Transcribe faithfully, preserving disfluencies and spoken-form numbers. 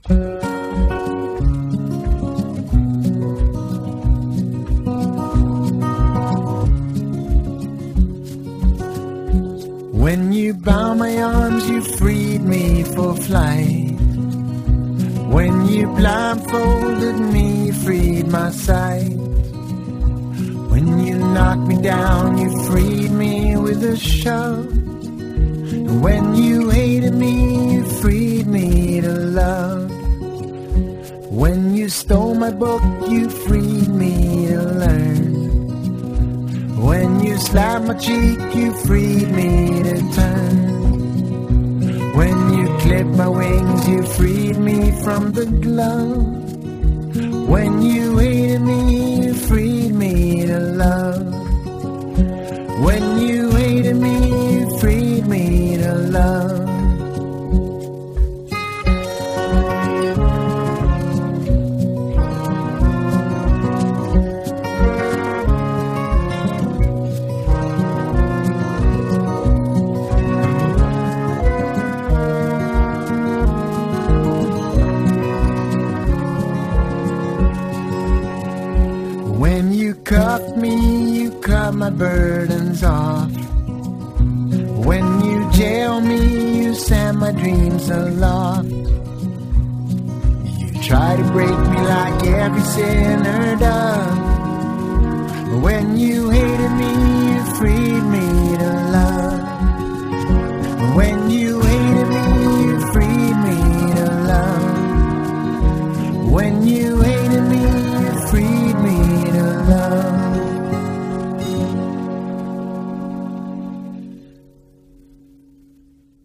When you bound my arms, you freed me for flight. When you blindfolded me, you freed my sight. When you knocked me down, you freed me with a shove. And when you hated me, you freed me to love. When you stole my book, you freed me to learn. When you slapped my cheek, you freed me to turn. When you clipped my wings, you freed me from the glove. When you hated me, you freed me to love. When you hated me, you freed me to love. When you cuffed me, you cut my burdens off. When you jailed me, you sent my dreams aloft. You try to break me like every sinner does. When you hated me, you freed me